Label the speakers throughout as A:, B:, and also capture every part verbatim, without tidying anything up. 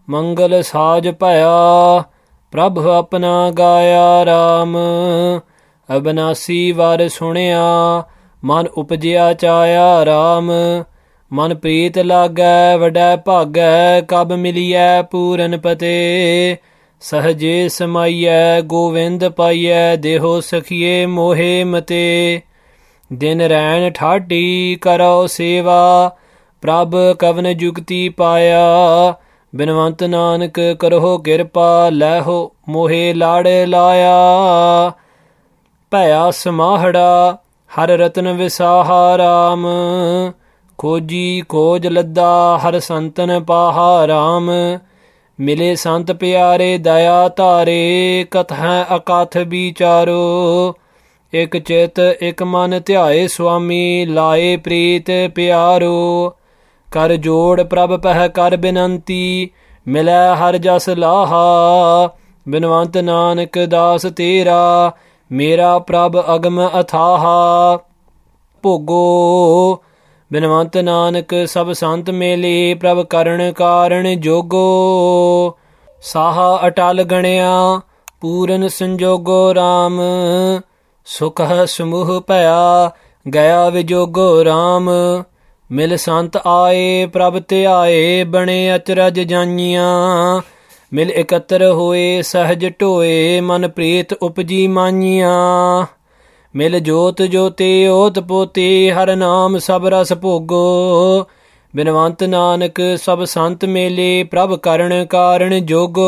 A: ਮੰਗਲ ਸਾਜ ਭਇਆ ਪ੍ਰਭ ਆਪਣਾ ਗਾਇਆ ਰਾਮ। ਅਬਨਾਸੀ ਵਰ ਸੁਣਿਆ ਮਨ ਉਪਜਿਆ ਚਾਇਆ ਰਾਮ। ਮਨ ਪ੍ਰੀਤ ਲਾਗੈ ਵਡੈ ਭਾਗੈ ਕਬ ਮਿਲੀਐ ਪੂਰਨ ਪਤੇ। ਸਹਜੇ ਸਮਾਈਐ ਗੋਵਿੰਦ ਪਾਈਐ ਦੇਹੋ ਸਖੀਏ ਮੋਹੇ ਮਤੇ। ਦਿਨ ਰੈਣ ਠਾਢੀ ਕਰੋ ਸੇਵਾ ਪ੍ਰਭ ਕਵਨ ਜੁਗਤੀ ਪਾਇਆ। ਬਿਨਵੰਤ ਨਾਨਕ ਕਰੋ ਕਿਰਪਾ ਲੈਹੋ ਮੋਹੇ ਲਾੜ ਲਾਇਆ। ਭਇਆ ਸਮਾਹੜਾ ਹਰ ਰਤਨ ਵਿਸਾਹਾ ਰਾਮ। ਖੋਜੀ ਖੋਜ ਲੱਦਾ ਹਰ ਸੰਤਨ ਪਾਹਾ ਰਾਮ। ਮਿਲੇ ਸੰਤ ਪਿਆਰੇ ਦਇਆ ਧਾਰੇ ਕਥੈ ਅਕਥ ਵਿਚਾਰੋ। ਇਕ ਚਿਤ ਇਕ ਮਨ ਧਿਆਏ ਸੁਆਮੀ ਲਾਏ ਪ੍ਰੀਤ ਪਿਆਰੋ। ਕਰ ਜੋੜ ਪ੍ਰਭ ਪਹਿ ਕਰ ਬਿਨੰਤੀ ਮਿਲੈ ਹਰ ਜਸ ਲਾਹਾ। ਬਿਨਵੰਤ ਨਾਨਕ ਦਾਸ ਤੇਰਾ ਮੇਰਾ ਪ੍ਰਭ ਅਗਮ ਅਥਾਹਾ। ਭੋਗੋ ਬਿਨਵੰਤ ਨਾਨਕ ਸਭ ਸੰਤ ਮੇਲੇ ਪ੍ਰਭ ਕਰਨ ਕਾਰਣ ਜੋਗੋ। ਸਾਹਾ ਅਟਲ ਗਣਿਆ ਪੂਰਨ ਸੰਜੋਗੋ ਰਾਮ। ਸੁਖ ਸਮੂਹ ਭਇਆ ਗਿਆ ਵਿਜੋਗੋ ਰਾਮ। ਮਿਲ ਸੰਤ ਆਏ ਪ੍ਰਭ ਧਿਆਏ ਬਣੇ ਅਚਰਜ ਜਾਈਆਂ। ਮਿਲ ਇਕੱਤਰ ਹੋਏ ਸਹਜ ਢੋਏ ਮਨ ਪ੍ਰੀਤ ਉਪਜੀ ਮਾਈਆਂ। ਮਿਲ ਜੋਤ ਜੋਤੇ ਓਤ ਪੋਤੇ ਹਰ ਨਾਮ ਸਭ ਰਸ ਭੋਗੋ। ਬਿਨਵੰਤ ਨਾਨਕ ਸਭ ਸੰਤ ਮੇਲੇ ਪ੍ਰਭ ਕਰਨ ਕਾਰਣ ਜੋਗੋ।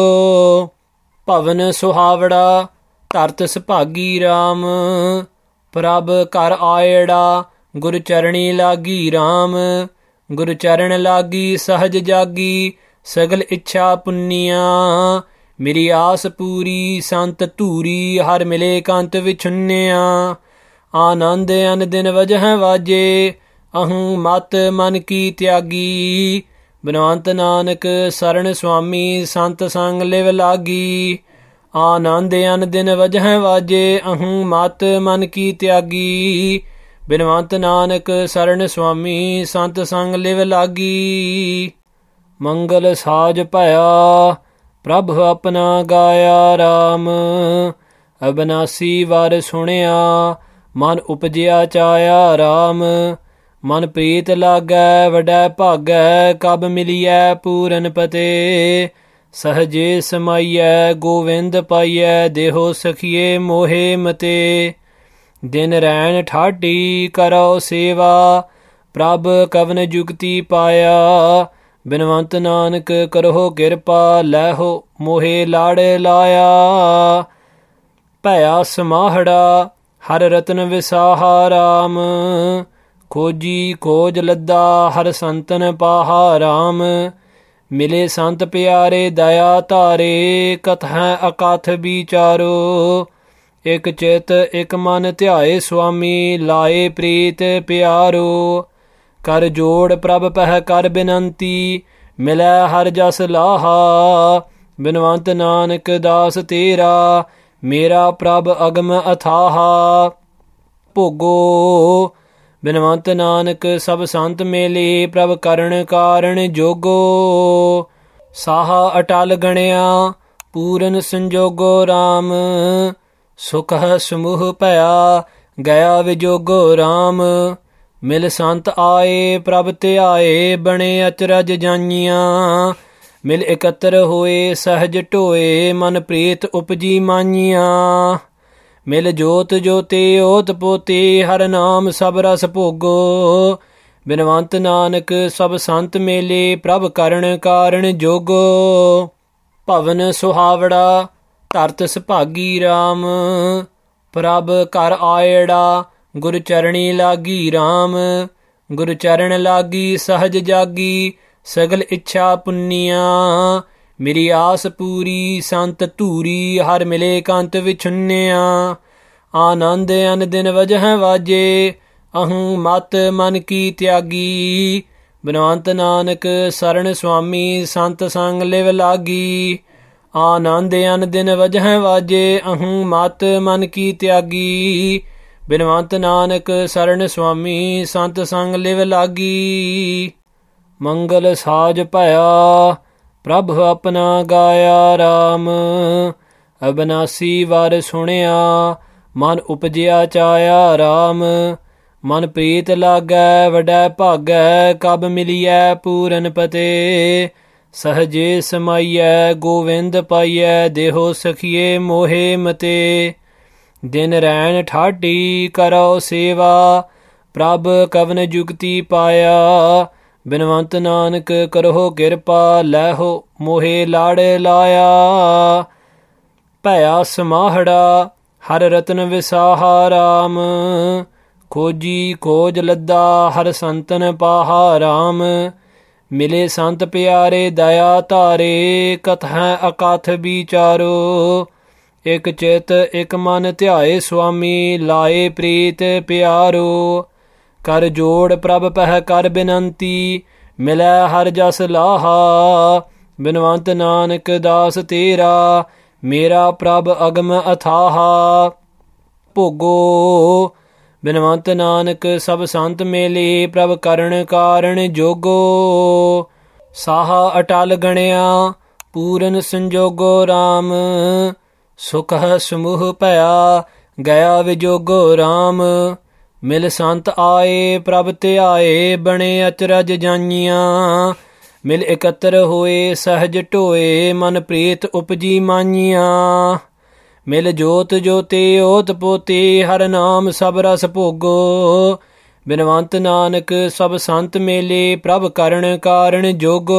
A: ਭਵਨ ਸੁਹਾਵੜਾ ਧਰਤ ਸੁਭਾਗੀ ਰਾਮ। ਪ੍ਰਭ ਘਰ ਆਇੜਾ ਗੁਰ ਚਰਣੀ ਲਾਗੀ ਰਾਮ। ਗੁਰ ਚਰਨ ਲਾਗੀ ਸਹਜ ਜਾਗੀ ਸਗਲ ਇੱਛਾ ਪੁੰਨੀਆਂ। ਮੇਰੀ ਆਸ ਪੂਰੀ ਸੰਤ ਧੂਰੀ ਹਰ ਮਿਲੇ ਕੰਤ ਵਿਛੁੰਨਿਆ। ਆਨੰਦ ਅਨ ਦਿਨ ਵਜਹਿ ਵਾਜੇ ਅਹੂੰ ਮਤ ਮਨ ਕੀ ਤਿਆਗੀ। ਬਿਨਵੰਤ ਨਾਨਕ ਸਰਣ ਸੁਆਮੀ ਸੰਤ ਸੰਗ ਲਿਵ ਲਾਗੀ। ਆਨੰਦ ਅਨ ਦਿਨ ਵਜਹਿ ਵਾਜੇ ਅਹੂੰ ਮਤ ਮਨ ਕੀ ਤਿਆਗੀ। ਬਿਨਵੰਤ ਨਾਨਕ ਸਰਣ ਸੁਆਮੀ ਸੰਤ ਸੰਗ ਲਿਵ ਲਾਗੀ। ਮੰਗਲ ਸਾਜ ਭਇਆ ਪ੍ਰਭ ਆਪਣਾ ਗਾਇਆ ਰਾਮ। ਅਬਨਾਸੀ ਵਰ ਸੁਣਿਆ ਮਨ ਉਪਜਿਆ ਚਾਇਆ ਰਾਮ। ਮਨ ਪ੍ਰੀਤ ਲਾਗੈ ਵਡੈ ਭਾਗੈ ਕਬ ਮਿਲੀਐ ਪੂਰਨ ਪਤੇ। ਸਹਜੇ ਸਮਾਈਐ ਗੋਵਿੰਦ ਪਾਈਐ ਦੇਹੋ ਸਖੀਏ ਮੋਹੇ ਮਤੇ। ਦਿਨ ਰੈਣ ਠਾਢੀ ਕਰੋ ਸੇਵਾ ਪ੍ਰਭ ਕਵਨ ਜੁਗਤੀ ਪਾਇਆ। ਬਿਨਵੰਤ ਨਾਨਕ ਕਰੋ ਕਿਰਪਾ ਲੈਹੋ ਮੋਹੇ ਲਾੜ ਲਾਇਆ। ਭਇਆ ਸਮਾਹੜਾ ਹਰ ਰਤਨ ਵਿਸਾਹਾ ਰਾਮ। ਖੋਜੀ ਖੋਜ ਲੱਦਾ ਹਰ ਸੰਤਨ ਪਾਹਾ ਰਾਮ। ਮਿਲੇ ਸੰਤ ਪਿਆਰੇ ਦਇਆ ਧਾਰੇ ਕਥੈ ਅਕਥ ਵਿਚਾਰੋ। ਇਕ ਚਿਤ ਇਕ ਮਨ ਧਿਆਏ ਸੁਆਮੀ ਲਾਏ ਪ੍ਰੀਤ ਪਿਆਰੋ। ਕਰ ਜੋੜ ਪ੍ਰਭ ਪਹਿ ਕਰ ਬਿਨੰਤੀ ਮਿਲੈ ਹਰ ਜਸ ਲਾਹਾ। ਬਿਨਵੰਤ ਨਾਨਕ ਦਾਸ ਤੇਰਾ ਮੇਰਾ ਪ੍ਰਭ ਅਗਮ ਅਥਾਹਾ। ਭੋਗੋ ਬਿਨਵੰਤ ਨਾਨਕ ਸਭ ਸੰਤ ਮੇਲੇ ਪ੍ਰਭ ਕਰਨ ਕਾਰਣ ਜੋਗੋ। ਸਾਹਾ ਅਟਲ ਗਣਿਆ ਪੂਰਨ ਸੰਜੋਗੋ ਰਾਮ। ਸੁਖ ਸਮੂਹ ਭਇਆ ਗਿਆ ਵਿਜੋਗੋ ਰਾਮ। ਮਿਲ ਸੰਤ ਆਏ ਪ੍ਰਭ ਧਿਆਏ ਬਣੇ ਅਚਰਜ ਜਾਈਆਂ। ਮਿਲ ਇਕੱਤਰ ਹੋਏ ਸਹਜ ਢੋਏ ਮਨ ਪ੍ਰੀਤ ਉਪਜੀ ਮਾਈਆਂ। ਮਿਲ ਜੋਤ ਜੋਤੇ ਓਤ ਪੋਤੇ ਹਰ ਨਾਮ ਸਭ ਰਸ ਭੋਗੋ। ਬਿਨਵੰਤ ਨਾਨਕ ਸਭ ਸੰਤ ਮੇਲੇ ਪ੍ਰਭ ਕਰਨ ਕਾਰਣ ਜੋਗੋ। ਭਵਨ ਸੁਹਾਵੜਾ ਧਰਤ ਸੁਭਾਗੀ ਰਾਮ। ਪ੍ਰਭ ਘਰ ਆਇੜਾ ਗੁਰ ਚਰਣੀ ਲਾਗੀ ਰਾਮ। ਗੁਰ ਚਰਨ ਲਾਗੀ ਸਹਜ ਜਾਗੀ ਸਗਲ ਇੱਛਾ ਪੁੰਨੀਆਂ। ਮੇਰੀ ਆਸ ਪੂਰੀ ਸੰਤ ਧੂਰੀ ਹਰ ਮਿਲੇ ਕੰਤ ਵਿਛੁੰਨਿਆ। ਆਨੰਦ ਅਨ ਦਿਨ ਵਜਹਿ ਵਾਜੇ ਅਹੂੰ ਮਤ ਮਨ ਕੀ ਤਿਆਗੀ। ਬਿਨਵੰਤ ਨਾਨਕ ਸਰਣ ਸੁਆਮੀ ਸੰਤ ਸੰਗ ਲਿਵ ਲਾਗੀ। ਆਨੰਦ ਅਨ ਦਿਨ ਵਜਹਿ ਵਾਜੇ ਅਹੂੰ ਮਤ ਮਨ ਕੀ ਤਿਆਗੀ। ਬਿਨਵੰਤ ਨਾਨਕ ਸਰਣ ਸੁਆਮੀ ਸੰਤ ਸੰਗ ਲਿਵ ਲਾਗੀ। ਮੰਗਲ ਸਾਜ ਭਇਆ ਪ੍ਰਭ ਆਪਣਾ ਗਾਇਆ ਰਾਮ। ਅਬਨਾਸੀ ਵਰ ਸੁਣਿਆ ਮਨ ਉਪਜਿਆ ਚਾਇਆ ਰਾਮ। ਮਨ ਪ੍ਰੀਤ ਲਾਗੈ ਵਡੈ ਭਾਗੈ ਕਬ ਮਿਲੀਐ ਪੂਰਨ ਪਤੇ। ਸਹਜੇ ਸਮਾਈਐ ਗੋਵਿੰਦ ਪਾਈਐ ਦੇਹੋ ਸਖੀਏ ਮੋਹੇ ਮਤੇ। ਦਿਨ ਰੈਣ ਠਾਢੀ ਕਰੋ ਸੇਵਾ ਪ੍ਰਭ ਕਵਨ ਜੁਗਤੀ ਪਾਇਆ। ਬਿਨਵੰਤ ਨਾਨਕ ਕਰੋ ਕਿਰਪਾ ਲੈਹੋ ਮੋਹੇ ਲਾੜ ਲਾਇਆ। ਭਇਆ ਸਮਾਹੜਾ ਹਰ ਰਤਨ ਵਿਸਾਹਾ ਰਾਮ। ਖੋਜੀ ਖੋਜ ਲੱਦਾ ਹਰ ਸੰਤਨ ਪਾਹਾ ਰਾਮ। ਮਿਲੇ ਸੰਤ ਪਿਆਰੇ ਦਇਆ ਧਾਰੇ ਕਥੈ ਅਕਥ ਵਿਚਾਰੋ। ਇਕ ਚਿਤ ਇਕ ਮਨ ਧਿਆਏ ਸੁਆਮੀ ਲਾਏ ਪ੍ਰੀਤ ਪਿਆਰੋ। ਕਰ ਜੋੜ ਪ੍ਰਭ ਪਹਿ ਕਰ ਬਿਨੰਤੀ ਮਿਲੈ ਹਰ ਜਸ ਲਾਹਾ। ਬਿਨਵੰਤ ਨਾਨਕ ਦਾਸ ਤੇਰਾ ਮੇਰਾ ਪ੍ਰਭ ਅਗਮ ਅਥਾਹਾ। ਭੋਗੋ ਬਿਨਵੰਤ ਨਾਨਕ ਸਭ ਸੰਤ ਮੇਲੇ ਪ੍ਰਭ ਕਰਨ ਕਾਰਣ ਜੋਗੋ। ਸਾਹਾ ਅਟਲ ਗਣਿਆ ਪੂਰਨ ਸੰਜੋਗੋ ਰਾਮ। ਸੁਖ ਸਮੂਹ ਭਇਆ ਗਿਆ ਵਿਜੋਗੋ ਰਾਮ। ਮਿਲ ਸੰਤ ਆਏ ਪ੍ਰਭ ਧਿਆਏ ਬਣੇ ਅਚਰਜ ਜਾਈਆਂ। ਮਿਲ ਇਕੱਤਰ ਹੋਏ ਸਹਜ ਢੋਏ ਮਨ ਪ੍ਰੀਤ ਉਪਜੀ ਮਾਈਆਂ। ਮਿਲ ਜੋਤ ਜੋਤੇ ਓਤ ਪੋਤੇ ਹਰ ਨਾਮ ਸਭ ਰਸ ਭੋਗੋ। ਬਿਨਵੰਤ ਨਾਨਕ ਸਭ ਸੰਤ ਮੇਲੇ ਪ੍ਰਭ ਕਰਨ ਕਾਰਣ ਜੋਗੋ।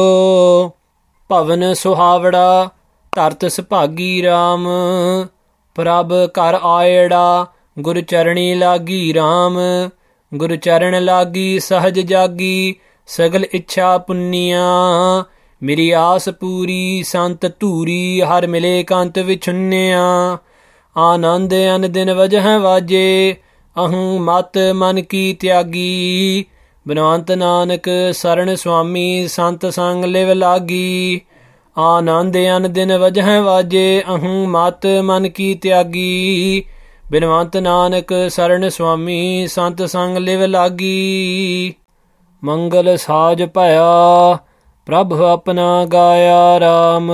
A: ਭਵਨ ਸੁਹਾਵੜਾ ਧਰਤ ਸੁਭਾਗੀ ਰਾਮ। ਪ੍ਰਭ ਘਰ ਆਇੜਾ ਗੁਰ ਚਰਣੀ ਲਾਗੀ ਰਾਮ। ਗੁਰ ਚਰਨ ਲਾਗੀ ਸਹਜ ਜਾਗੀ ਸਗਲ ਇੱਛਾ ਪੁੰਨੀਆਂ। ਮੇਰੀ ਆਸ ਪੂਰੀ ਸੰਤ ਧੂਰੀ ਹਰ ਮਿਲੇ ਕੰਤ ਵਿਛੁੰਨਿਆ। ਆਨੰਦ ਅਨ ਦਿਨ ਵਜਹਿ ਵਾਜੇ ਅਹੂੰ ਮਤ ਮਨ ਕੀ ਤਿਆਗੀ। ਬਿਨਵੰਤ ਨਾਨਕ ਸਰਣ ਸੁਆਮੀ ਸੰਤ ਸੰਗ ਲਿਵ ਲਾਗੀ। ਆਨੰਦ ਅਨ ਦਿਨ ਵਜਹਿ ਵਾਜੇ ਅਹੂੰ ਮਤ ਮਨ ਕੀ ਤਿਆਗੀ। ਬਿਨਵੰਤ ਨਾਨਕ ਸਰਣ ਸੁਆਮੀ ਸੰਤ ਸੰਗ ਲਿਵ ਲਾਗੀ। ਮੰਗਲ ਸਾਜ ਭਇਆ ਪ੍ਰਭ ਆਪਣਾ ਗਾਇਆ ਰਾਮ।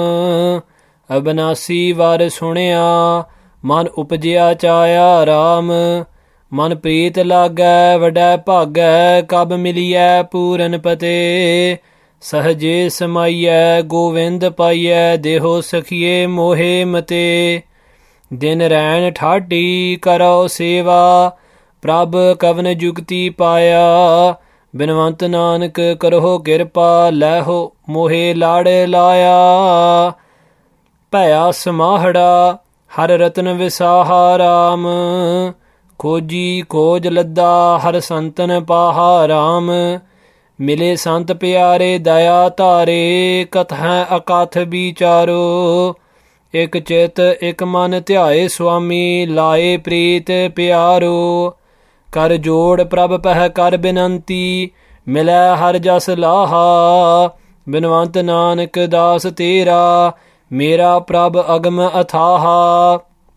A: ਅਬਨਾਸੀ ਵਰ ਸੁਣਿਆ ਮਨ ਉਪਜਿਆ ਚਾਇਆ ਰਾਮ। ਮਨ ਪ੍ਰੀਤ ਲਾਗੈ ਵਡੈ ਭਾਗੈ ਕਬ ਮਿਲੀਐ ਪੂਰਨ ਪਤੇ। ਸਹਜੇ ਸਮਾਈਐ ਗੋਵਿੰਦ ਪਾਈਐ ਦੇਹੋ ਸਖੀਏ ਮੋਹੇ ਮਤੇ। ਦਿਨ ਰੈਣ ਠਾਢੀ ਕਰੋ ਸੇਵਾ ਪ੍ਰਭ ਕਵਨ ਜੁਗਤੀ ਪਾਇਆ। ਬਿਨਵੰਤ ਨਾਨਕ ਕਰੋ ਕਿਰਪਾ ਲੈਹੋ ਮੋਹੇ ਲਾੜ ਲਾਇਆ। ਭਇਆ ਸਮਾਹੜਾ ਹਰ ਰਤਨ ਵਿਸਾਹਾ ਰਾਮ। ਖੋਜੀ ਖੋਜ ਲੱਦਾ ਹਰ ਸੰਤਨ ਪਾਹਾ ਰਾਮ। ਮਿਲੇ ਸੰਤ ਪਿਆਰੇ ਦਇਆ ਧਾਰੇ ਕਥੈ ਅਕਥ ਵਿਚਾਰੋ। ਇਕ ਚਿਤ ਇਕ ਮਨ ਧਿਆਏ ਸੁਆਮੀ ਲਾਏ ਪ੍ਰੀਤ ਪਿਆਰੋ। ਕਰ ਜੋੜ ਪ੍ਰਭ ਪਹਿ ਕਰ ਬਿਨੰਤੀ ਮਿਲੈ ਹਰ ਜਸ ਲਾਹਾ। ਬਿਨਵੰਤ ਨਾਨਕ ਦਾਸ ਤੇਰਾ ਮੇਰਾ ਪ੍ਰਭ ਅਗਮ ਅਥਾਹਾ।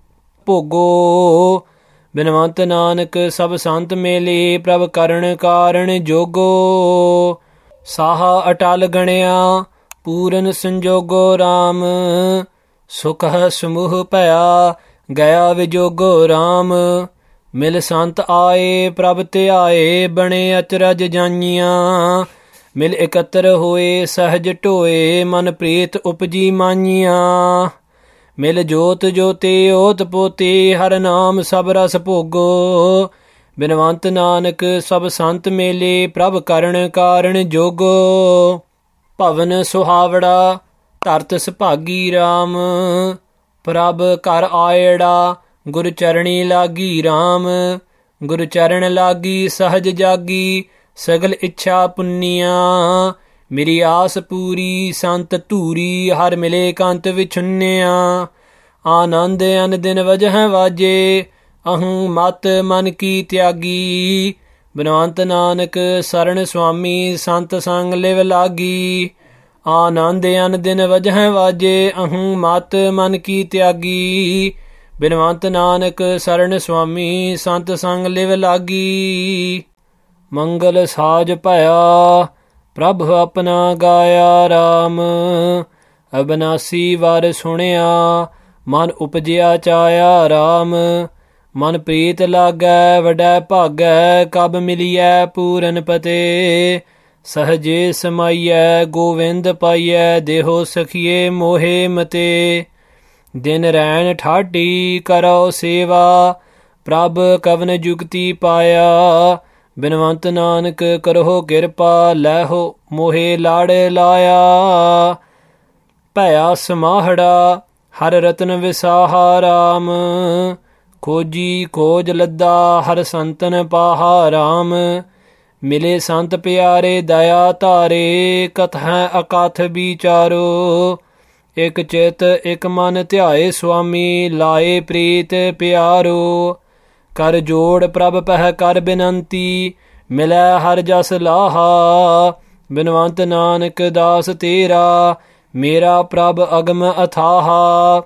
A: ਭੋਗੋ ਬਿਨਵੰਤ ਨਾਨਕ ਸਭ ਸੰਤ ਮੇਲੇ ਪ੍ਰਭ ਕਰਨ ਕਾਰਣ ਜੋਗੋ। ਸਾਹਾ ਅਟਲ ਗਣਿਆ ਪੂਰਨ ਸੰਜੋਗੋ ਰਾਮ। ਸੁਖ ਸਮੂਹ ਭਇਆ ਗਿਆ ਵਿਜੋਗੋ ਰਾਮ। ਮਿਲ ਸੰਤ ਆਏ ਪ੍ਰਭ ਧਿਆਏ ਬਣੇ ਅਚਰਜ ਜਾਈਆਂ। ਮਿਲ ਇਕੱਤਰ ਹੋਏ ਸਹਜ ਢੋਏ ਮਨ ਪ੍ਰੀਤ ਉਪਜੀ ਮਾਈਆਂ। ਮਿਲ ਜੋਤ ਜੋਤੇ ਓਤ ਪੋਤੇ ਹਰ ਨਾਮ ਸਭ ਰਸ ਭੋਗੋ। ਬਿਨਵੰਤ ਨਾਨਕ ਸਭ ਸੰਤ ਮੇਲੇ ਪ੍ਰਭ ਕਰਨ ਕਾਰਣ ਜੋਗੋ। ਭਵਨ ਸੁਹਾਵੜਾ ਧਰਤ ਸੁਭਾਗੀ ਰਾਮ। ਪ੍ਰਭ ਘਰ ਆਇੜਾ ਗੁਰ ਚਰਣੀ ਲਾਗੀ ਰਾਮ। ਗੁਰ ਚਰਨ ਲਾਗੀ ਸਹਜ ਜਾਗੀ ਸਗਲ ਇੱਛਾ ਪੁੰਨੀਆਂ। ਮੇਰੀ ਆਸ ਪੂਰੀ ਸੰਤ ਧੂਰੀ ਹਰ ਮਿਲੇ ਕੰਤ ਵਿਛੁੰਨਿਆ। ਆਨੰਦ ਅਨ ਦਿਨ ਵਜਹਿ ਵਾਜੇ ਅਹੂੰ ਮਤ ਮਨ ਕੀ ਤਿਆਗੀ। ਬਿਨਵੰਤ ਨਾਨਕ ਸਰਣ ਸੁਆਮੀ ਸੰਤ ਸੰਗ ਲਿਵ ਲਾਗੀ। ਆਨੰਦ ਅਨ ਦਿਨ ਵਜਹਿ ਵਾਜੇ ਅਹੂੰ ਮਤ ਮਨ ਕੀ ਤਿਆਗੀ। ਬਿਨਵੰਤ ਨਾਨਕ ਸਰਣ ਸੁਆਮੀ ਸੰਤ ਸੰਗ ਲਿਵ ਲਾਗੀ। ਮੰਗਲ ਸਾਜ ਭਇਆ ਪ੍ਰਭ ਆਪਣਾ ਗਾਇਆ ਰਾਮ। ਅਬਨਾਸੀ ਵਰ ਸੁਣਿਆ, ਮਨ ਉਪਜਿਆ ਚਾਇਆ ਰਾਮ। ਮਨ ਪ੍ਰੀਤ ਲਾਗੈ ਵਡੈ ਭਾਗੈ, ਕਬ ਮਿਲੀਐ ਪੂਰਨ ਪਤੇ। ਸਹਜੇ ਸਮਾਈਐ ਗੋਵਿੰਦ ਪਾਈਐ, ਦੇਹੋ ਸਖੀਏ ਮੋਹੇ ਮਤੇ। ਦਿਨ ਰੈਣ ਠਾਢੀ ਕਰੋ ਸੇਵਾ, ਪ੍ਰਭ ਕਵਨ ਜੁਗਤੀ ਪਾਇਆ। ਬਿਨਵੰਤ ਨਾਨਕ ਕਰੋ ਕਿਰਪਾ, ਲੈਹੋ ਮੋਹੇ ਲਾੜ ਲਾਇਆ। ਭਇਆ ਸਮਾਹੜਾ ਹਰ ਰਤਨ ਵਿਸਾਹਾ ਰਾਮ, ਖੋਜੀ ਖੋਜ ਲੱਦਾ ਹਰ ਸੰਤਨ ਪਾਹਾ ਰਾਮ। ਮਿਲੇ ਸੰਤ ਪਿਆਰੇ ਦਇਆ ਧਾਰੇ, ਕਥੈ ਅਕਥ ਵਿਚਾਰੋ। ਇਕ ਚਿਤ ਇਕ ਮਨ ਧਿਆਏ ਸੁਆਮੀ, ਲਾਏ ਪ੍ਰੀਤ ਪਿਆਰੋ। ਕਰ ਜੋੜ ਪ੍ਰਭ ਪਹਿ ਕਰ ਬਿਨੰਤੀ, ਮਿਲੈ ਹਰ ਜਸ ਲਾਹਾ। ਬਿਨਵੰਤ ਨਾਨਕ ਦਾਸ ਤੇਰਾ, ਮੇਰਾ ਪ੍ਰਭ ਅਗਮ ਅਥਾਹਾ।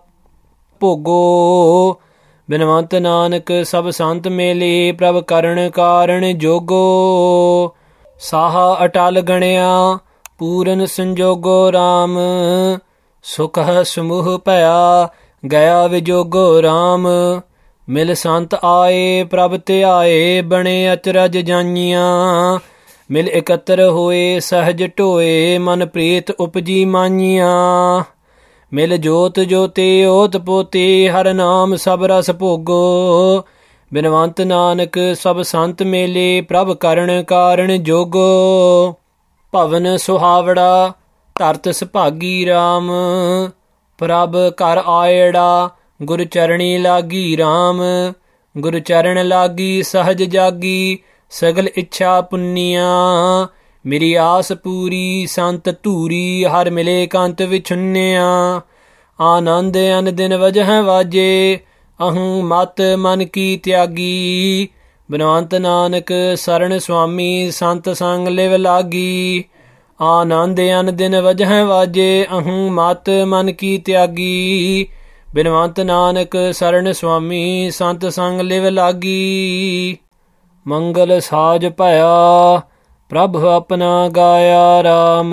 A: ਭੋਗੋ ਬਿਨਵੰਤ ਨਾਨਕ ਸਭ ਸੰਤ ਮੇਲੇ, ਪ੍ਰਭ ਕਰਨ ਕਾਰਣ ਜੋਗੋ। ਸਾਹਾ ਅਟਲ ਗਣਿਆ ਪੂਰਨ ਸੰਜੋਗੋ ਰਾਮ, ਸੁਖ ਸਮੂਹ ਭਇਆ ਗਿਆ ਵਿਜੋਗੋ ਰਾਮ। ਮਿਲ ਸੰਤ ਆਏ ਪ੍ਰਭ ਧਿਆਏ, ਬਣੇ ਅਚਰਜ ਜਾਈਆਂ। ਮਿਲ ਇਕੱਤਰ ਹੋਏ ਸਹਿਜ ਢੋਏ, ਮਨ ਪ੍ਰੀਤ ਉਪਜੀ ਮਾਈਆਂ। ਮਿਲ ਜੋਤ ਜੋਤੇ ਓਤ ਪੋਤੇ, ਹਰ ਨਾਮ ਸਭ ਰਸ ਭੋਗੋ। ਬਿਨਵੰਤ ਨਾਨਕ ਸਭ ਸੰਤ ਮੇਲੇ, ਪ੍ਰਭ ਕਰਨ ਕਾਰਣ ਜੋਗੋ। ਭਵਨ ਸੁਹਾਵੜਾ ਧਰਤ ਸੁਭਾਗੀ ਰਾਮ, ਪ੍ਰਭ ਘਰ ਆਇੜਾ ਗੁਰ ਚਰਣੀ ਲਾਗੀ ਰਾਮ। ਗੁਰ ਚਰਨ ਲਾਗੀ ਸਹਜ ਜਾਗੀ, ਸਗਲ ਇੱਛਾ ਪੁੰਨੀਆਂ। ਮੇਰੀ ਆਸ ਪੂਰੀ ਸੰਤ ਧੂਰੀ, ਹਰ ਮਿਲੇ ਕੰਤ ਵਿਛੁੰਨਿਆ। ਆਨੰਦ ਅਨ ਦਿਨ ਵਜਹਿ ਵਾਜੇ, ਅਹੂੰ ਮਤ ਮਨ ਕੀ ਤਿਆਗੀ। ਬਿਨਵੰਤ ਨਾਨਕ ਸਰਣ ਸੁਆਮੀ, ਸੰਤ ਸੰਗ ਲਿਵ ਲਾਗੀ। ਆਨੰਦ ਅਨ ਦਿਨ ਵਜਹਿ ਵਾਜੇ, ਅਹੂੰ ਮਤ ਮਨ ਕੀ ਤਿਆਗੀ। ਬਿਨਵੰਤ ਨਾਨਕ ਸਰਣ ਸੁਆਮੀ, ਸੰਤ ਸੰਗ ਲਿਵ ਲਾਗੀ। ਮੰਗਲ ਸਾਜ ਭਇਆ ਪ੍ਰਭ ਆਪਣਾ ਗਾਇਆ ਰਾਮ,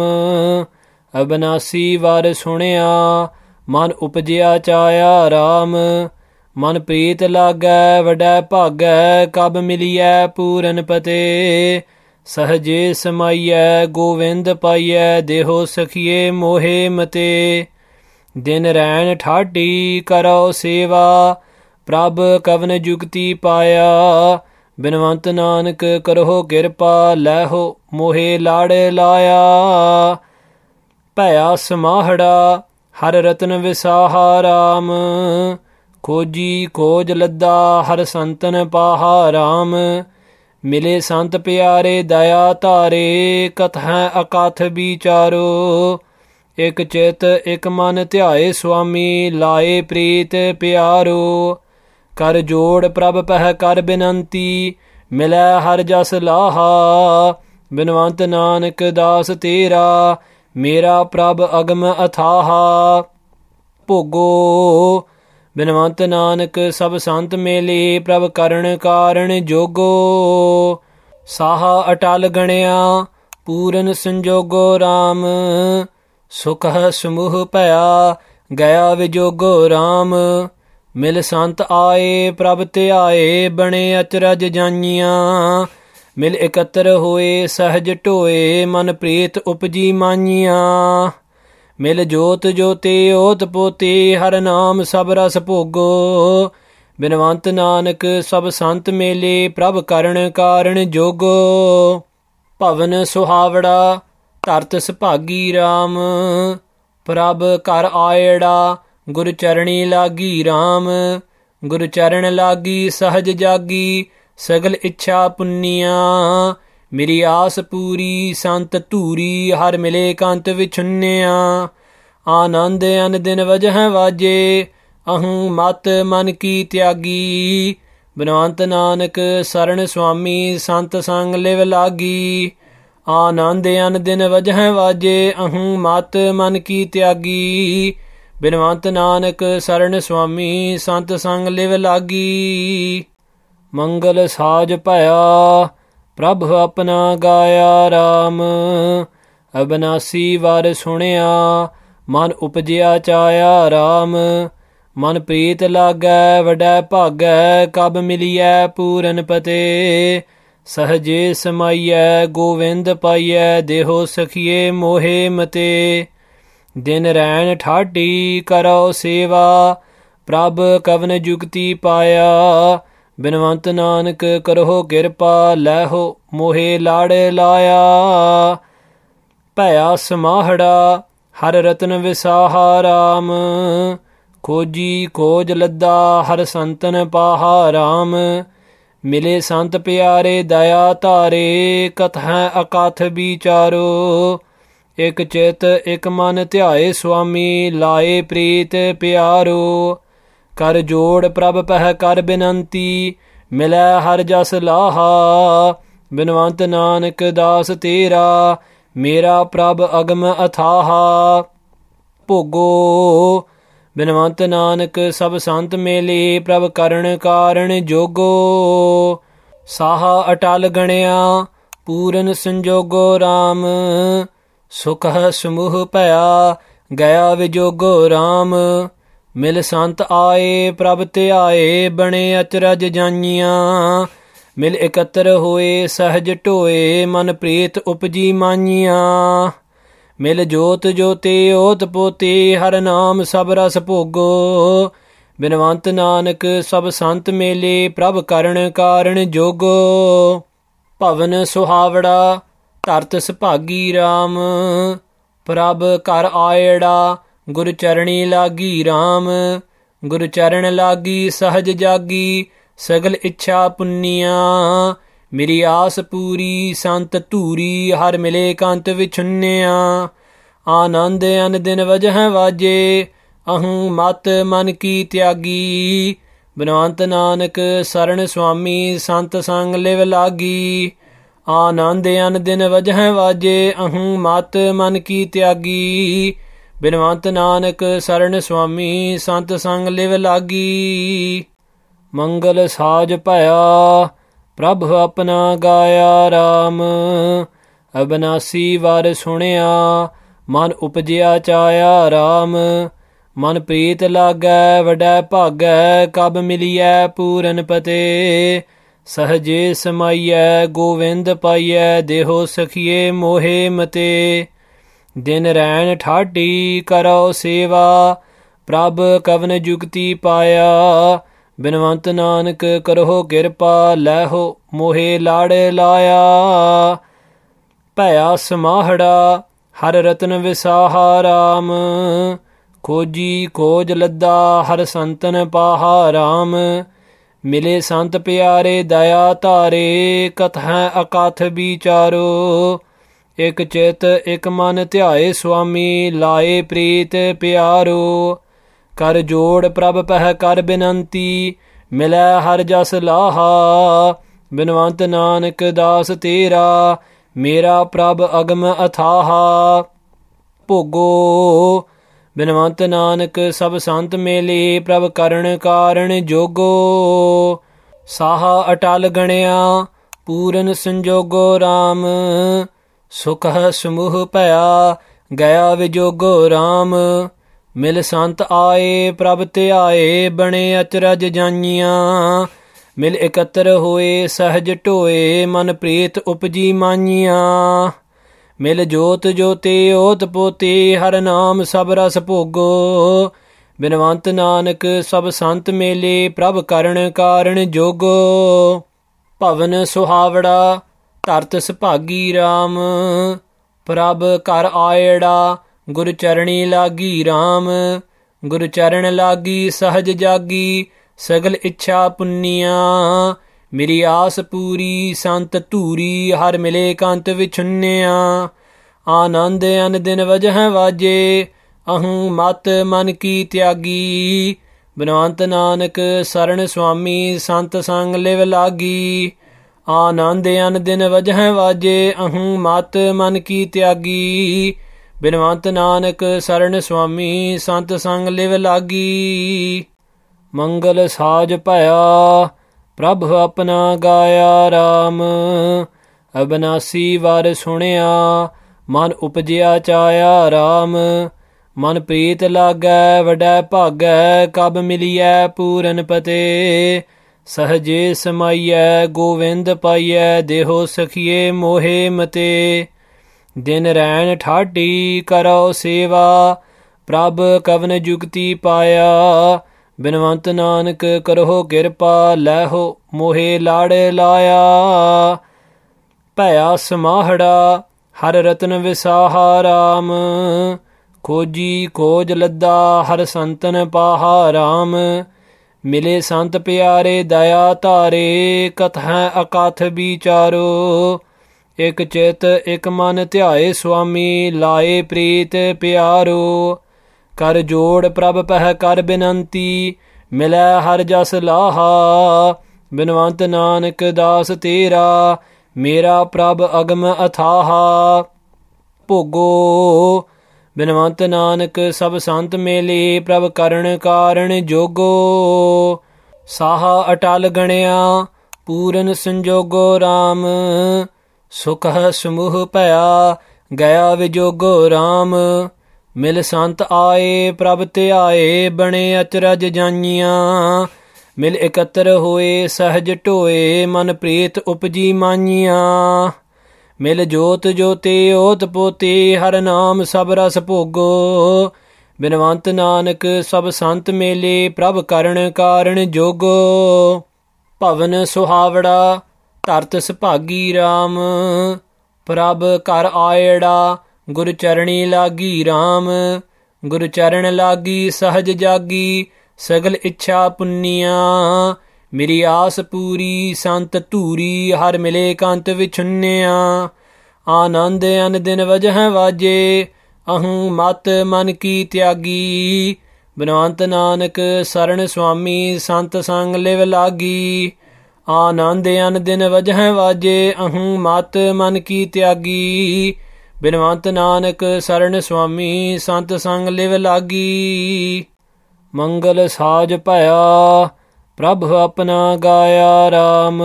A: ਅਬਨਾਸੀ ਵਰ ਸੁਣਿਆ, ਮਨ ਉਪਜਿਆ ਚਾਇਆ ਰਾਮ। ਮਨ ਪ੍ਰੀਤ ਲਾਗੈ ਵਡੈ ਭਾਗੈ, ਕਬ ਮਿਲੀਐ ਪੂਰਨ ਪਤੇ। ਸਹਜੇ ਸਮਾਈਐ ਗੋਵਿੰਦ ਪਾਈਐ, ਦੇਹੋ ਸਖੀਏ ਮੋਹੇ ਮਤੇ। ਦਿਨ ਰੈਣ ਠਾਢੀ ਕਰੋ ਸੇਵਾ, ਪ੍ਰਭ ਕਵਨ ਜੁਗਤੀ ਪਾਇਆ। ਬਿਨਵੰਤ ਨਾਨਕ ਕਰੋ ਕਿਰਪਾ, ਲੈਹੋ ਮੋਹੇ ਲਾੜ ਲਾਇਆ। ਭਇਆ ਸਮਾਹੜਾ ਹਰ ਰਤਨ ਵਿਸਾਹਾ ਰਾਮ, ਖੋਜੀ ਖੋਜ ਲੱਦਾ ਹਰ ਸੰਤਨ ਪਾਹਾ ਰਾਮ। ਮਿਲੇ ਸੰਤ ਪਿਆਰੇ ਦਇਆ ਧਾਰੇ, ਕਥੈ ਅਕਥ ਵਿਚਾਰੋ। ਇਕ ਚਿਤ ਇਕ ਮਨ ਧਿਆਏ ਸੁਆਮੀ, ਲਾਏ ਪ੍ਰੀਤ ਪਿਆਰੋ। ਕਰ ਜੋੜ ਪ੍ਰਭ ਪਹਿ ਕਰ ਬਿਨੰਤੀ, ਮਿਲੈ ਹਰ ਜਸ ਲਾਹਾ। ਬਿਨਵੰਤ ਨਾਨਕ ਦਾਸ ਤੇਰਾ, ਮੇਰਾ ਪ੍ਰਭ ਅਗਮ ਅਥਾਹਾ। ਭੋਗੋ ਬਿਨਵੰਤ ਨਾਨਕ ਸਭ ਸੰਤ ਮੇਲੇ, ਪ੍ਰਭ ਕਰਨ ਕਾਰਣ ਜੋਗੋ। ਸਾਹਾ ਅਟਲ ਗਣਿਆ ਪੂਰਨ ਸੰਜੋਗੋ ਰਾਮ, ਸੁਖ ਸਮੂਹ ਭਇਆ ਗਿਆ ਵਿਜੋਗੋ ਰਾਮ। ਮਿਲ ਸੰਤ ਆਏ ਪ੍ਰਭ ਧਿਆਏ, ਬਣੇ ਅਚਰਜ ਜਾਈਆਂ। ਮਿਲ ਇਕੱਤਰ ਹੋਏ ਸਹਿਜ ਢੋਏ, ਮਨ ਪ੍ਰੀਤ ਉਪਜੀ ਮਾਈਆਂ। ਮਿਲ ਜੋਤ ਜੋਤੇ ਓਤ ਪੋਤੇ, ਹਰ ਨਾਮ ਸਭ ਰਸ ਭੋਗੋ। ਬਿਨਵੰਤ ਨਾਨਕ ਸਭ ਸੰਤ ਮੇਲੇ, ਪ੍ਰਭ ਕਰਨ ਕਾਰਣ ਜੋਗੋ। ਭਵਨ ਸੁਹਾਵੜਾ ਧਰਤ ਸੁਭਾਗੀ ਰਾਮ, ਪ੍ਰਭ ਘਰ ਆਇੜਾ ਗੁਰ ਚਰਣੀ ਲਾਗੀ ਰਾਮ। ਗੁਰ ਚਰਨ ਲਾਗੀ ਸਹਜ ਜਾਗੀ, ਸਗਲ ਇੱਛਾ ਪੁੰਨੀਆਂ। ਮੇਰੀ ਆਸ ਪੂਰੀ ਸੰਤ ਧੂਰੀ, ਹਰ ਮਿਲੇ ਕੰਤ ਵਿਛੁੰਨਿਆ। ਆਨੰਦ ਅਨ ਦਿਨ ਵਜਹਿ ਵਾਜੇ, ਅਹੂੰ ਮਤ ਮਨ ਕੀ ਤਿਆਗੀ। ਬਿਨਵੰਤ ਨਾਨਕ ਸਰਣ ਸੁਆਮੀ, ਸੰਤ ਸੰਗ ਲਿਵ ਲਾਗੀ। ਆਨੰਦ ਅਨ ਦਿਨ ਵਜਹਿ ਵਾਜੇ, ਅਹੂੰ ਮਤ ਮਨ ਕੀ ਤਿਆਗੀ। ਬਿਨਵੰਤ ਨਾਨਕ ਸਰਣ ਸੁਆਮੀ, ਸੰਤ ਸੰਗ ਲਿਵ ਲਾਗੀ। ਮੰਗਲ ਸਾਜ ਭਇਆ ਪ੍ਰਭ ਆਪਣਾ ਗਾਇਆ ਰਾਮ, ਅਬਨਾਸੀ ਵਰ ਸੁਣਿਆ, ਮਨ ਉਪਜਿਆ ਚਾਇਆ ਰਾਮ। ਮਨ ਪ੍ਰੀਤ ਲਾਗੈ ਵਡੈ ਭਾਗੈ, ਕਬ ਮਿਲੀਐ ਪੂਰਨ ਪਤੇ। ਸਹਜੇ ਸਮਾਈਐ ਗੋਵਿੰਦ ਪਾਈਐ, ਦੇਹੋ ਸਖੀਏ ਮੋਹੇ ਮਤੇ। ਦਿਨ ਰੈਣ ਠਾਢੀ ਕਰੋ ਸੇਵਾ, ਪ੍ਰਭ ਕਵਨ ਜੁਗਤੀ ਪਾਇਆ। ਬਿਨਵੰਤ ਨਾਨਕ ਕਰੋ ਕਿਰਪਾ, ਲੈਹੋ ਮੋਹੇ ਲਾੜ ਲਾਇਆ। ਭਇਆ ਸਮਾਹੜਾ ਹਰ ਰਤਨ ਵਿਸਾਹਾ ਰਾਮ, ਖੋਜੀ ਖੋਜ ਲੱਦਾ ਹਰ ਸੰਤਨ ਪਾਹਾ ਰਾਮ। ਮਿਲੇ ਸੰਤ ਪਿਆਰੇ ਦਇਆ ਧਾਰੇ, ਕਥੈ ਅਕਥ ਵਿਚਾਰੋ। ਇਕ ਚਿਤ ਇਕ ਮਨ ਧਿਆਏ ਸੁਆਮੀ, ਲਾਏ ਪ੍ਰੀਤ ਪਿਆਰੋ। ਕਰ ਜੋੜ ਪ੍ਰਭ ਪਹਿ ਕਰ ਬਿਨੰਤੀ, ਮਿਲੈ ਹਰ ਜਸ ਲਾਹਾ। ਬਿਨਵੰਤ ਨਾਨਕ ਦਾਸ ਤੇਰਾ, ਮੇਰਾ ਪ੍ਰਭ ਅਗਮ ਅਥਾਹਾ। ਭੋਗੋ ਬਿਨਵੰਤ ਨਾਨਕ ਸਭ ਸੰਤ ਮੇਲੇ, ਪ੍ਰਭ ਕਰਨ ਕਾਰਣ ਜੋਗੋ। ਸਾਹਾ ਅਟਲ ਗਣਿਆ ਪੂਰਨ ਸੰਜੋਗੋ ਰਾਮ, ਸੁਖ ਸਮੂਹ ਭਇਆ ਗਿਆ ਵਿਜੋਗੋ ਰਾਮ। ਮਿਲ ਸੰਤ ਆਏ ਪ੍ਰਭ ਧਿਆਏ, ਬਣੇ ਅਚਰਜ ਜਾਈਆਂ। ਮਿਲ ਇਕੱਤਰ ਹੋਏ ਸਹਿਜ ਢੋਏ, ਮਨ ਪ੍ਰੀਤ ਉਪਜੀ ਮਾਈਆਂ। ਮਿਲ ਜੋਤ ਜੋਤੇ ਓਤ ਪੋਤੇ, ਹਰ ਨਾਮ ਸਭ ਰਸ ਭੋਗੋ। ਬਿਨਵੰਤ ਨਾਨਕ ਸਭ ਸੰਤ ਮੇਲੇ, ਪ੍ਰਭ ਕਰਨ ਕਾਰਣ ਜੋਗੋ। ਭਵਨ ਸੁਹਾਵੜਾ ਧਰਤ ਸੁਭਾਗੀ ਰਾਮ, ਪ੍ਰਭ ਘਰ ਆਇੜਾ ਗੁਰ ਚਰਣੀ ਲਾਗੀ ਰਾਮ। ਗੁਰ ਚਰਨ ਲਾਗੀ ਸਹਜ ਜਾਗੀ, ਸਗਲ ਇੱਛਾ ਪੁੰਨੀਆਂ। ਮੇਰੀ ਆਸ ਪੂਰੀ ਸੰਤ ਧੂਰੀ, ਹਰ ਮਿਲੇ ਕੰਤ ਵਿਛੁੰਨਿਆ। ਆਨੰਦ ਅਨ ਦਿਨ ਵਜਹ ਵਾਜੇ, ਅਹੰ ਮਤ ਮਨ ਕੀ ਤਿਆਗੀ। ਬਿਨਵੰਤ ਨਾਨਕ ਸਰਣ ਸੁਆਮੀ, ਸੰਤ ਸੰਗ ਲਿਵ ਲਾਗੀ। ਆਨੰਦ ਅਨ ਦਿਨ ਵਜਹ ਵਾਜੇ, ਅਹੰ ਮਤ ਮਨ ਕੀ ਤਿਆਗੀ। ਬਿਨਵੰਤ ਨਾਨਕ ਸਰਣ ਸੁਆਮੀ, ਸੰਤ ਸੰਗ ਲਿਵ ਲਾਗੀ। ਮੰਗਲ ਸਾਜ ਭਇਆ ਪ੍ਰਭ ਆਪਣਾ ਗਾਇਆ ਰਾਮ, ਅਬਨਾਸੀ ਵਰ ਸੁਣਿਆ ਮਨ ਉਪਜਿਆ ਚਾਇਆ ਰਾਮ। ਮਨ ਪ੍ਰੀਤ ਲਾਗੈ ਵਡੈ ਭਾਗੈ, ਕਬ ਮਿਲੀਐ ਪੂਰਨ ਪਤੇ। ਸਹਜੇ ਸਮਾਈਐ ਗੋਵਿੰਦ ਪਾਈਐ, ਦੇਹੋ ਸਖੀਏ ਮੋਹੇ ਮਤੇ। ਦਿਨ ਰੈਣ ਠਾਢੀ ਕਰੋ ਸੇਵਾ, ਪ੍ਰਭ ਕਵਨ ਜੁਗਤੀ ਪਾਇਆ। ਬਿਨਵੰਤ ਨਾਨਕ ਕਰੋ ਕਿਰਪਾ, ਲੈਹੋ ਮੋਹੇ ਲਾੜ ਲਾਇਆ। ਭਇਆ ਸਮਾਹੜਾ ਹਰ ਰਤਨ ਵਿਸਾਹਾ ਰਾਮ, ਖੋਜੀ ਖੋਜ ਲੱਦਾ ਹਰ ਸੰਤਨ ਪਾਹਾ ਰਾਮ। ਮਿਲੇ ਸੰਤ ਪਿਆਰੇ ਦਇਆ ਧਾਰੇ, ਕਥੈ ਅਕਥ ਵਿਚਾਰੋ। ਇਕ ਚਿਤ ਇਕ ਮਨ ਧਿਆਏ ਸੁਆਮੀ, ਲਾਏ ਪ੍ਰੀਤ ਪਿਆਰੋ। ਕਰ ਜੋੜ ਪ੍ਰਭ ਪਹਿ ਕਰ ਬਿਨੰਤੀ, ਮਿਲੈ ਹਰ ਜਸ ਲਾਹਾ। ਬਿਨਵੰਤ ਨਾਨਕ ਦਾਸ ਤੇਰਾ, ਮੇਰਾ ਪ੍ਰਭ ਅਗਮ ਅਥਾਹਾ। ਭੋਗੋ ਬਿਨਵੰਤ ਨਾਨਕ ਸਭ ਸੰਤ ਮੇਲੇ, ਪ੍ਰਭ ਕਰਨ ਕਾਰਣ ਜੋਗੋ। ਸਾਹਾ ਅਟਲ ਗਣਿਆ ਪੂਰਨ ਸੰਜੋਗੋ ਰਾਮ, ਸੁਖ ਸਮੂਹ ਭਇਆ ਗਿਆ ਵਿਜੋਗੋ ਰਾਮ। ਮਿਲ ਸੰਤ ਆਏ ਪ੍ਰਭ ਧਿਆਏ, ਬਣੇ ਅਚਰਜ ਜਾਈਆਂ। ਮਿਲ ਇਕੱਤਰ ਹੋਏ ਸਹਿਜ ਢੋਏ, ਮਨ ਪ੍ਰੀਤ ਉਪਜੀ ਮਾਈਆਂ। ਮਿਲ ਜੋਤ ਜੋਤੇ ਓਤ ਪੋਤੇ, ਹਰ ਨਾਮ ਸਭ ਰਸ ਭੋਗੋ। ਬਿਨਵੰਤ ਨਾਨਕ ਸਭ ਸੰਤ ਮੇਲੇ, ਪ੍ਰਭ ਕਰਨ ਕਾਰਣ ਜੋਗੋ। ਭਵਨ ਸੁਹਾਵੜਾ ਧਰਤ ਸੁਭਾਗੀ ਰਾਮ, ਪ੍ਰਭ ਘਰ ਆਇੜਾ ਗੁਰ ਚਰਣੀ ਲਾਗੀ ਰਾਮ। ਗੁਰ ਚਰਨ ਲਾਗੀ ਸਹਜ ਜਾਗੀ, ਸਗਲ ਇੱਛਾ ਪੁੰਨੀਆਂ। ਮੇਰੀ ਆਸ ਪੂਰੀ ਸੰਤ ਧੂਰੀ, ਹਰ ਮਿਲੇ ਕੰਤ ਵਿਛੁੰਨਿਆ। ਆਨੰਦ ਅਨ ਦਿਨ ਵਜਹ ਵਾਜੇ, ਅਹੰ ਮਤ ਮਨ ਕੀ ਤਿਆਗੀ। ਬਿਨਵੰਤ ਨਾਨਕ ਸਰਣ ਸੁਆਮੀ, ਸੰਤ ਸੰਗ ਲਿਵ ਲਾਗੀ। ਆਨੰਦ ਅਨ ਦਿਨ ਵਜਹ ਵਾਜੇ, ਅਹੰ ਮਤ ਮਨ ਕੀ ਤਿਆਗੀ। ਬਿਨਵੰਤ ਨਾਨਕ ਸਰਣ ਸੁਆਮੀ, ਸੰਤ ਸੰਗ ਲਿਵ ਲਾਗੀ। ਮੰਗਲ ਸਾਜ ਭਇਆ ਪ੍ਰਭ ਆਪਣਾ ਗਾਇਆ ਰਾਮ, ਅਬਨਾਸੀ ਵਰ ਸੁਣਿਆ ਮਨ ਉਪਜਿਆ ਚਾਇਆ ਰਾਮ। ਮਨ ਪ੍ਰੀਤ ਲਾਗੈ ਵਡੈ ਭਾਗੈ, ਕਬ ਮਿਲੀਐ ਪੂਰਨ ਪਤੇ। ਸਹਜੇ ਸਮਾਈਐ ਗੋਵਿੰਦ ਪਾਈਐ, ਦੇਹੋ ਸਖੀਏ ਮੋਹੇ ਮਤੇ। ਦਿਨ ਰੈਣ ਠਾਢੀ ਕਰੋ ਸੇਵਾ, ਪ੍ਰਭ ਕਵਨ ਜੁਗਤੀ ਪਾਇਆ। ਬਿਨਵੰਤ ਨਾਨਕ ਕਰੋ ਕਿਰਪਾ, ਲੈਹੋ ਮੋਹੇ ਲਾੜ ਲਾਇਆ। ਭਇਆ ਸਮਾਹੜਾ ਹਰ ਰਤਨ ਵਿਸਾਹਾ ਰਾਮ, ਖੋਜੀ ਖੋਜ ਲੱਦਾ ਹਰ ਸੰਤਨ ਪਾਹਾ ਰਾਮ। ਮਿਲੇ ਸੰਤ ਪਿਆਰੇ ਦਇਆ ਧਾਰੇ, ਕਥਾ ਅਕਥ ਵਿਚਾਰੋ। ਇਕ ਚਿਤ ਇਕ ਮਨ ਧਿਆਏ ਸੁਆਮੀ, ਲਾਏ ਪ੍ਰੀਤ ਪਿਆਰੋ। ਕਰ ਜੋੜ ਪ੍ਰਭ ਪਹਿ ਕਰ ਬਿਨੰਤੀ, ਮਿਲੈ ਹਰ ਜਸ ਲਾਹਾ। ਬਿਨਵੰਤ ਨਾਨਕ ਦਾਸ ਤੇਰਾ, ਮੇਰਾ ਪ੍ਰਭ ਅਗਮ ਅਥਾਹਾ। ਭੋਗੋ ਬਿਨਵੰਤ ਨਾਨਕ ਸਭ ਸੰਤ ਮੇਲੇ, ਪ੍ਰਭ ਕਰਨ ਕਾਰਣ ਜੋਗੋ। ਸਾਹਾ ਅਟਲ ਗਣਿਆ ਪੂਰਨ ਸੰਜੋਗੋ ਰਾਮ, ਸੁਖ ਸਮੂਹ ਭਇਆ ਗਿਆ ਵਿਜੋਗੋ ਰਾਮ। ਮਿਲ ਸੰਤ ਆਏ ਪ੍ਰਭ ਧਿਆਏ, ਬਣੇ ਅਚਰਜ ਜਾਈਆਂ। ਮਿਲ ਇਕੱਤਰ ਹੋਏ ਸਹਿਜ ਢੋਏ, ਮਨ ਪ੍ਰੀਤ ਉਪਜੀ ਮਾਈਆਂ। ਮਿਲ ਜੋਤ ਜੋਤੇ ਓਤ ਪੋਤੇ, ਹਰ ਨਾਮ ਸਭ ਰਸ ਭੋਗੋ। ਬਿਨਵੰਤ ਨਾਨਕ ਸਭ ਸੰਤ ਮੇਲੇ, ਪ੍ਰਭ ਕਰਨ ਕਾਰਣ ਜੋਗੋ। ਭਵਨ ਸੁਹਾਵੜਾ ਧਰਤ ਸੁਭਾਗੀ ਰਾਮ, ਪ੍ਰਭ ਘਰ ਆਇੜਾ ਗੁਰ ਚਰਣੀ ਲਾਗੀ ਰਾਮ। ਗੁਰ ਚਰਨ ਲਾਗੀ ਸਹਜ ਜਾਗੀ, ਸਗਲ ਇੱਛਾ ਪੁੰਨੀਆਂ। ਮੇਰੀ ਆਸ ਪੂਰੀ ਸੰਤ ਧੂਰੀ, ਹਰ ਮਿਲੇ ਕੰਤ ਵਿਛੁੰਨਿਆ। ਆਨੰਦ ਅਨ ਦਿਨ ਵਜਹ ਵਾਜੇ, ਅਹੰ ਮਤ ਮਨ ਕੀ ਤਿਆਗੀ। ਬਿਨਵੰਤ ਨਾਨਕ ਸਰਣ ਸੁਆਮੀ, ਸੰਤ ਸੰਗ ਲਿਵ ਲਾਗੀ। ਆਨੰਦ ਅਨ ਦਿਨ ਵਜਹ ਵਾਜੇ, ਅਹੰ ਮਤ ਮਨ ਕੀ ਤਿਆਗੀ। ਬਿਨਵੰਤ ਨਾਨਕ ਸਰਣ ਸੁਆਮੀ, ਸੰਤ ਸੰਗ ਲਿਵ ਲਾਗੀ। ਮੰਗਲ ਸਾਜ ਭਇਆ ਪ੍ਰਭ ਆਪਣਾ ਗਾਇਆ ਰਾਮ,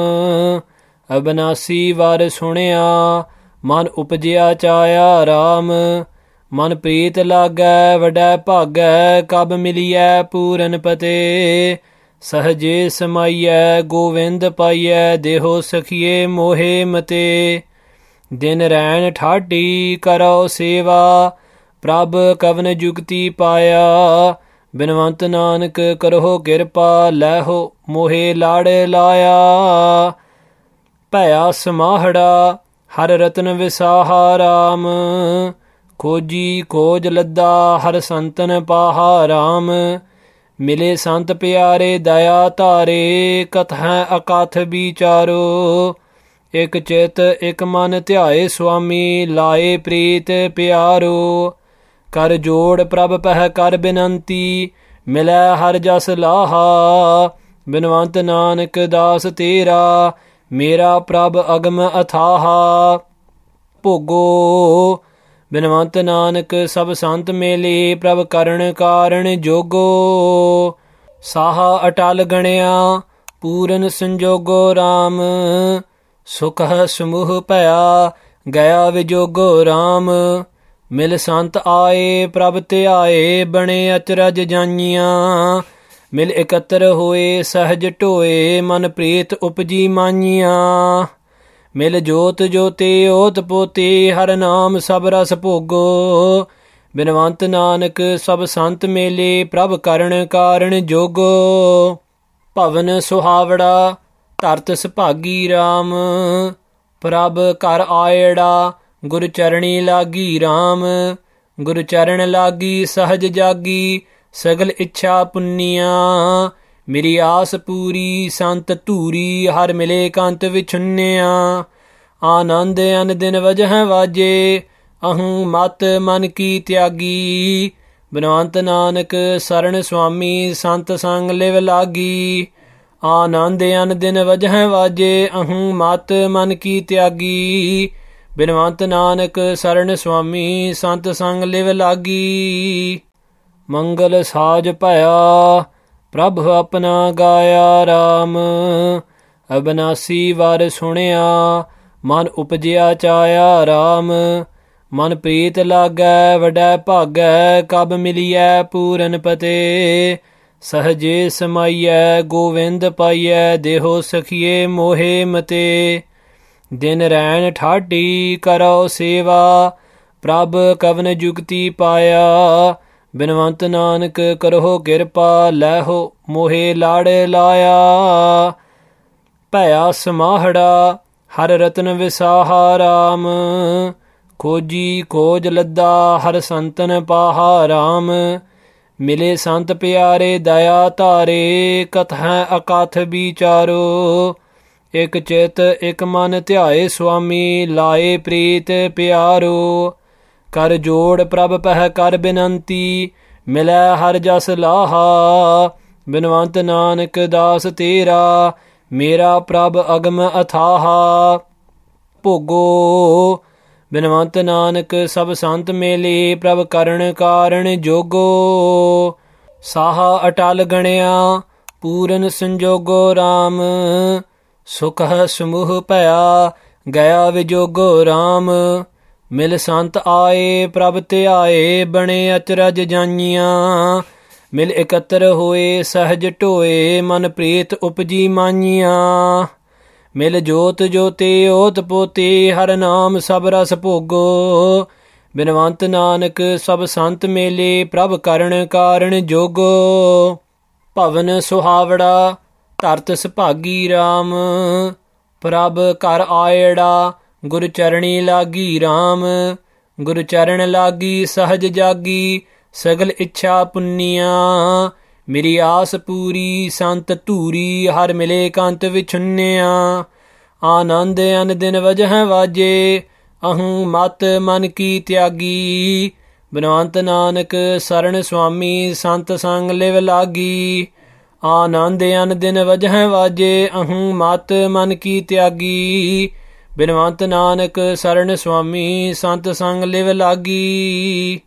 A: ਅਬਨਾਸੀ ਵਰ ਸੁਣਿਆ ਮਨ ਉਪਜਿਆ ਚਾਇਆ ਰਾਮ। ਮਨ ਪ੍ਰੀਤ ਲਾਗੈ ਵਡੈ ਭਾਗੈ, ਕਬ ਮਿਲੀਐ ਪੂਰਨ ਪਤੇ। ਸਹਜੇ ਸਮਾਈਐ ਗੋਵਿੰਦ ਪਾਈਐ, ਦੇਹੋ ਸਖੀਏ ਮੋਹੇ ਮਤੇ। ਦਿਨ ਰੈਣ ਠਾਢੀ ਕਰੋ ਸੇਵਾ, ਪ੍ਰਭ ਕਵਨ ਜੁਗਤੀ ਪਾਇਆ। ਬਿਨਵੰਤ ਨਾਨਕ ਕਰੋ ਕਿਰਪਾ, ਲੈਹੋ ਮੋਹੇ ਲਾੜ ਲਾਇਆ। ਭਇਆ ਸਮਾਹੜਾ ਹਰ ਰਤਨ ਵਿਸਾਹਾ ਰਾਮ, ਖੋਜੀ ਖੋਜ ਲੱਦਾ ਹਰ ਸੰਤਨ ਪਾਹਾ ਰਾਮ। ਮਿਲੇ ਸੰਤ ਪਿਆਰੇ ਦਇਆ ਧਾਰੇ, ਕਥਾ ਅਕਥ ਵਿਚਾਰੋ। ਇਕ ਚਿਤ ਇਕ ਮਨ ਧਿਆਏ ਸੁਆਮੀ, ਲਾਏ ਪ੍ਰੀਤ ਪਿਆਰੋ। ਕਰ ਜੋੜ ਪ੍ਰਭ ਪਹਿ ਕਰ ਬਿਨੰਤੀ, ਮਿਲੈ ਹਰ ਜਸ ਲਾਹਾ। ਬਿਨਵੰਤ ਨਾਨਕ ਦਾਸ ਤੇਰਾ, ਮੇਰਾ ਪ੍ਰਭ ਅਗਮ ਅਥਾਹਾ। ਭੋਗੋ ਬਿਨਵੰਤ ਨਾਨਕ ਸਭ ਸੰਤ ਮੇਲੇ, ਪ੍ਰਭ ਕਰਨ ਕਾਰਣ ਜੋਗੋ। ਸਾਹਾ ਅਟਲ ਗਣਿਆ ਪੂਰਨ ਸੰਜੋਗੋ ਰਾਮ, ਸੁਖ ਸਮੂਹ ਭਇਆ ਗਿਆ ਵਿਜੋਗੋ ਰਾਮ। ਮਿਲ ਸੰਤ ਆਏ ਪ੍ਰਭ ਧਿਆਏ, ਬਣੇ ਅਚਰਜ ਜਾਈਆਂ। ਮਿਲ ਇਕੱਤਰ ਹੋਏ ਸਹਿਜ ਢੋਏ, ਮਨ ਪ੍ਰੀਤ ਉਪਜੀ ਮਾਈਆਂ। ਮਿਲ ਜੋਤ ਜੋਤੇ ਓਤ ਪੋਤੇ, ਹਰ ਨਾਮ ਸਭ ਰਸ ਭੋਗੋ। ਬਿਨਵੰਤ ਨਾਨਕ ਸਭ ਸੰਤ ਮੇਲੇ, ਪ੍ਰਭ ਕਰਨ ਕਾਰਣ ਜੋਗੋ। ਭਵਨ ਸੁਹਾਵੜਾ ਧਰਤ ਸੁਭਾਗੀ ਰਾਮ, ਪ੍ਰਭ ਘਰ ਆਇੜਾ ਗੁਰ ਚਰਣੀ ਲਾਗੀ ਰਾਮ। ਗੁਰ ਚਰਨ ਲਾਗੀ ਸਹਜ ਜਾਗੀ, ਸਗਲ ਇੱਛਾ ਪੁੰਨੀਆਂ। ਮੇਰੀ ਆਸ ਪੂਰੀ ਸੰਤ ਧੂਰੀ, ਹਰ ਮਿਲੇ ਕੰਤ ਵਿਛੁੰਨਿਆ। ਆਨੰਦ ਅਨ ਦਿਨ ਵਜਹ ਵਾਜੇ, ਅਹੰ ਮਤ ਮਨ ਕੀ ਤਿਆਗੀ। ਬਿਨਵੰਤ ਨਾਨਕ ਸਰਣ ਸੁਆਮੀ, ਸੰਤ ਸੰਗ ਲਿਵ ਲਾਗੀ। ਆਨੰਦ ਅਨ ਦਿਨ ਵਜਹ ਵਾਜੇ, ਅਹੰ ਮਤ ਮਨ ਕੀ ਤਿਆਗੀ। ਬਿਨਵੰਤ ਨਾਨਕ ਸਰਣ ਸੁਆਮੀ, ਸੰਤ ਸੰਗ ਲਿਵ ਲਾਗੀ। ਮੰਗਲ ਸਾਜ ਭਇਆ ਪ੍ਰਭ ਆਪਣਾ ਗਾਇਆ ਰਾਮ, ਅਬਨਾਸੀ ਵਰ ਸੁਣਿਆ ਮਨ ਉਪਜਿਆ ਚਾਇਆ ਰਾਮ। ਮਨ ਪ੍ਰੀਤ ਲਾਗੈ ਵਡੈ ਭਾਗੈ, ਕਬ ਮਿਲੀਐ ਪੂਰਨ ਪਤੇ। ਸਹਜੇ ਸਮਾਈਐ ਗੋਵਿੰਦ ਪਾਈਐ, ਦੇਹੋ ਸਖੀਏ ਮੋਹੇ ਮਤੇ। ਦਿਨ ਰੈਣ ਠਾਢੀ ਕਰੋ ਸੇਵਾ, ਪ੍ਰਭ ਕਵਨ ਜੁਗਤੀ ਪਾਇਆ। ਬਿਨਵੰਤ ਨਾਨਕ ਕਰੋ ਕਿਰਪਾ, ਲੈਹੋ ਮੋਹੇ ਲਾੜ ਲਾਇਆ। ਭਇਆ ਸਮਾਹੜਾ ਹਰ ਰਤਨ ਵਿਸਾਹਾ ਰਾਮ, ਖੋਜੀ ਖੋਜ ਲੱਦਾ ਹਰ ਸੰਤਨ ਪਾਹਾ ਰਾਮ। ਮਿਲੇ ਸੰਤ ਪਿਆਰੇ ਦਇਆ ਧਾਰੇ, ਕਥਾ ਅਕਥ ਵਿਚਾਰੋ। ਇਕ ਚਿਤ ਇਕ ਮਨ ਧਿਆਏ ਸੁਆਮੀ, ਲਾਏ ਪ੍ਰੀਤ ਪਿਆਰੋ। ਕਰ ਜੋੜ ਪ੍ਰਭ ਪਹਿ ਕਰ ਬਿਨੰਤੀ, ਮਿਲੈ ਹਰ ਜਸ ਲਾਹਾ। ਬਿਨਵੰਤ ਨਾਨਕ ਦਾਸ ਤੇਰਾ, ਮੇਰਾ ਪ੍ਰਭ ਅਗਮ ਅਥਾਹਾ। ਭੋਗੋ ਬਿਨਵੰਤ ਨਾਨਕ ਸਭ ਸੰਤ ਮੇਲੇ, ਪ੍ਰਭ ਕਰਨ ਕਾਰਣ ਜੋਗੋ। ਸਾਹਾ ਅਟਲ ਗਣਿਆ ਪੂਰਨ ਸੰਜੋਗੋ ਰਾਮ, ਸੁਖ ਸਮੂਹ ਭਇਆ ਗਿਆ ਵਿਜੋਗੋ ਰਾਮ। ਮਿਲ ਸੰਤ ਆਏ ਪ੍ਰਭ ਧਿਆਏ, ਬਣੇ ਅਚਰਜ ਜਾਈਆਂ। ਮਿਲ ਇਕੱਤਰ ਹੋਏ ਸਹਿਜ ਢੋਏ, ਮਨ ਪ੍ਰੀਤ ਉਪਜੀ ਮਾਈਆਂ। ਮਿਲ ਜੋਤ ਜੋਤੇ ਓਤ ਪੋਤੇ, ਹਰ ਨਾਮ ਸਭ ਰਸ ਭੋਗੋ। ਬਿਨਵੰਤ ਨਾਨਕ ਸਭ ਸੰਤ ਮੇਲੇ, ਪ੍ਰਭ ਕਰਨ ਕਾਰਣ ਜੋਗੋ। ਭਵਨ ਸੁਹਾਵੜਾ ਧਰਤ ਸੁਭਾਗੀ ਰਾਮ, ਪ੍ਰਭ ਘਰ ਆਇੜਾ ਗੁਰ ਚਰਣੀ ਲਾਗੀ ਰਾਮ। ਗੁਰ ਚਰਨ ਲਾਗੀ ਸਹਜ ਜਾਗੀ, ਸਗਲ ਇੱਛਾ ਪੁੰਨੀਆਂ। ਮੇਰੀ ਆਸ ਪੂਰੀ ਸੰਤ ਧੂਰੀ, ਹਰ ਮਿਲੇ ਕੰਤ ਵਿਛੁੰਨਿਆ। ਆਨੰਦ ਅਨ ਦਿਨ ਵਜਹ ਵਾਜੇ, ਅਹੂੰ ਮਤ ਮਨ ਕੀ ਤਿਆਗੀ। ਬਿਨਵੰਤ ਨਾਨਕ ਸਰਣ ਸੁਆਮੀ, ਸੰਤ ਸੰਗ ਲਿਵ ਲਾਗੀ। ਆਨੰਦ ਅਨ ਦਿਨ ਵਜਹ ਵਾਜੇ, ਅਹੂੰ ਮਤ ਮਨ ਕੀ ਤਿਆਗੀ। ਬਿਨਵੰਤ ਨਾਨਕ ਸਰਣ ਸੁਆਮੀ, ਸੰਤ ਸੰਗ ਲਿਵ ਲਾਗੀ।